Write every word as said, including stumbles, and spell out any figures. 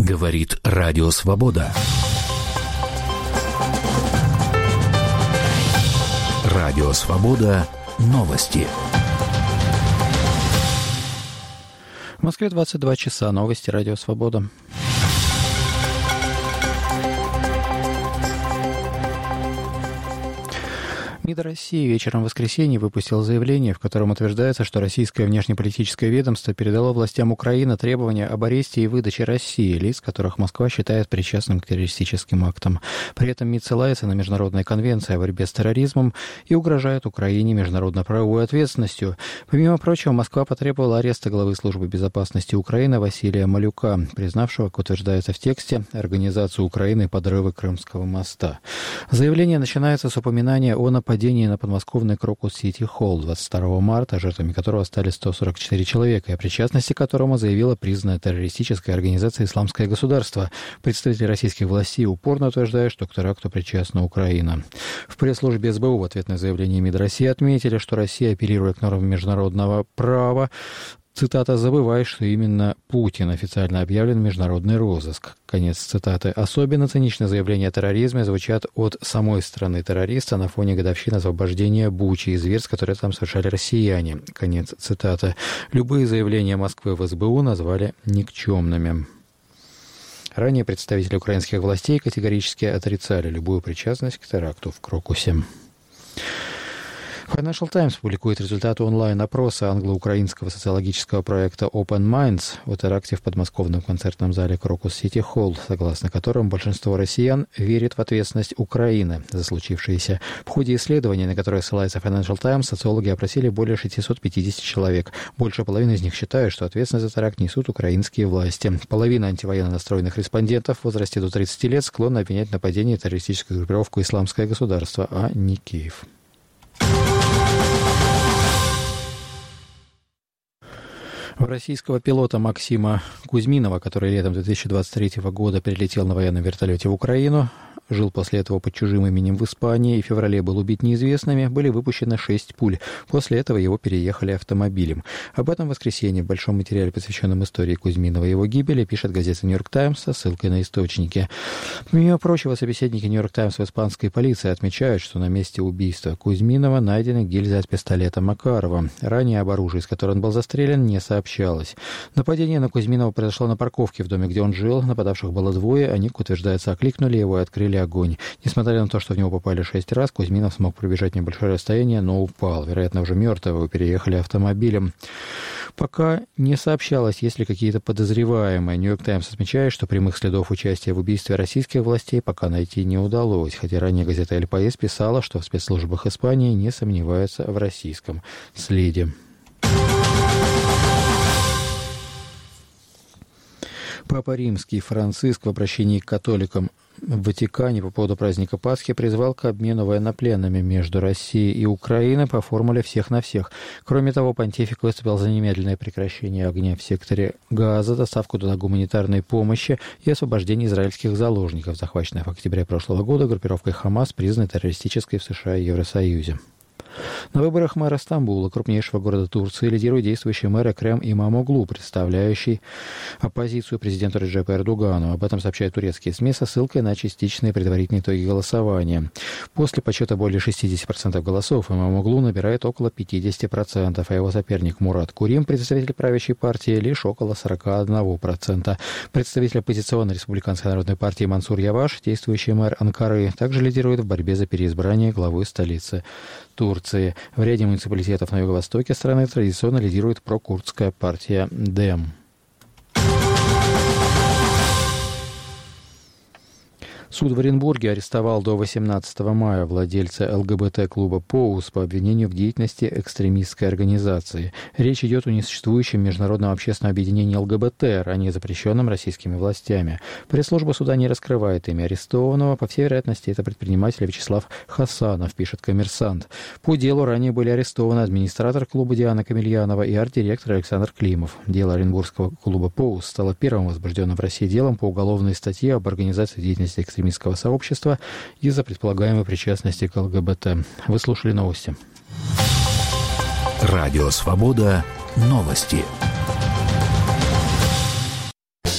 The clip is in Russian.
Говорит Радио Свобода. Радио Свобода. Новости. В Москве двадцать два часа. Новости Радио Свобода. МИД России вечером в воскресенье выпустил заявление, в котором утверждается, что российское внешнеполитическое ведомство передало властям Украины требования об аресте и выдаче России лиц, которых Москва считает причастным к террористическим актам. При этом МИД ссылается на Международную конвенцию о борьбе с терроризмом и угрожает Украине международно-правовой ответственностью. Помимо прочего, Москва потребовала ареста главы службы безопасности Украины Василия Малюка, признавшего, как утверждается в тексте, организацию Украины подрыва Крымского моста. Заявление начинается с упоминания о нападении Нападение на подмосковный Крокус-Сити-Холл двадцать второго марта, жертвами которого стали сто сорок четыре человека, и о причастности к которому заявила признанная террористическая организация «Исламское государство». Представители российских властей упорно утверждают, что к теракту причастна Украина. В пресс-службе эс бэ у в ответ на заявление МИД России отметили, что Россия, апеллируя к нормам международного права, цитата, «забывает, что именно Путин официально объявлен международный розыск». Конец цитаты. Особенно циничные заявления о терроризме звучат от самой страны-террориста на фоне годовщины освобождения Бучи и зверств, которые там совершали россияне. Конец цитаты. Любые заявления Москвы в эс бэ у назвали никчемными. Ранее представители украинских властей категорически отрицали любую причастность к теракту в Крокусе. Financial Times публикует результаты онлайн-опроса англо-украинского социологического проекта Open Minds о теракте в подмосковном концертном зале Крокус-Сити-Холл, согласно которым большинство россиян верит в ответственность Украины за случившееся. В ходе исследования, на которое ссылается Financial Times, социологи опросили более шестьсот пятьдесят человек. Больше половины из них считают, что ответственность за теракт несут украинские власти. Половина антивоенно настроенных респондентов в возрасте до тридцати лет склонна обвинять в нападении террористическую группировку «Исламское государство», а не Киев. У российского пилота Максима Кузьминова, который летом две тысячи двадцать третьего года прилетел на военном вертолете в Украину, жил после этого под чужим именем в Испании и в феврале был убит неизвестными, были выпущены шесть пуль. После этого его переехали автомобилем. Об этом в воскресенье в большом материале, посвященном истории Кузьминова и его гибели, пишет газета «Нью-Йорк Таймс» со ссылкой на источники. Помимо прочего, собеседники «Нью-Йорк Таймс» в испанской полиции отмечают, что на месте убийства Кузьминова найдены гильзы от пистолета Макарова. Ранее об оружии, с которым он был застрелен, не сообщалось. Нападение на Кузьминова произошло на парковке в доме, где он жил. Нападавших было двое, они, как утверждается, окликнули его и открыли огонь. Несмотря на то, что в него попали шесть раз, Кузьминов смог пробежать небольшое расстояние, но упал. Вероятно, уже мертвого, переехали автомобилем. Пока не сообщалось, есть ли какие-то подозреваемые. «Нью-Йорк Таймс» отмечает, что прямых следов участия в убийстве российских властей пока найти не удалось, хотя ранее газета «Эль Паис» писала, что в спецслужбах Испании не сомневаются в российском следе. Папа Римский Франциск в обращении к католикам в Ватикане по поводу праздника Пасхи призвал к обмену военнопленными между Россией и Украиной по формуле «всех на всех». Кроме того, понтифик выступил за немедленное прекращение огня в секторе Газа, доставку туда гуманитарной помощи и освобождение израильских заложников, захваченных в октябре прошлого года группировкой Хамас, признанной террористической в США и Евросоюзе. На выборах мэра Стамбула, крупнейшего города Турции, лидирует действующий мэр Экрем Имамоглу, представляющий оппозицию президенту Реджепу Эрдогану. Об этом сообщают турецкие СМИ со ссылкой на частичные предварительные итоги голосования. После подсчета более шестьдесят процентов голосов Имамоглу набирает около пятьдесят процентов, а его соперник Мурат Курим, представитель правящей партии, лишь около сорок один процент. Представитель оппозиционной республиканской народной партии Мансур Яваш, действующий мэр Анкары, также лидирует в борьбе за переизбрание главы столицы Турции. В ряде муниципалитетов на юго-востоке страны традиционно лидирует прокурдская партия ДЭМ. Суд в Оренбурге арестовал до восемнадцатого мая владельца эл гэ бэ тэ-клуба «Поус» по обвинению в деятельности экстремистской организации. Речь идет о несуществующем международном общественном объединении эл гэ бэ тэ, ранее запрещенном российскими властями. Пресс-служба суда не раскрывает имя арестованного. По всей вероятности, это предприниматель Вячеслав Хасанов, пишет «Коммерсант». По делу ранее были арестованы администратор клуба Диана Камельянова и арт-директор Александр Климов. Дело оренбургского клуба «Поус» стало первым возбужденным в России делом по уголовной статье об организации деятельности экстремистской сообщества из-за предполагаемой причастности к эл гэ бэ тэ. Вы слушали новости. Радио Свобода. Новости.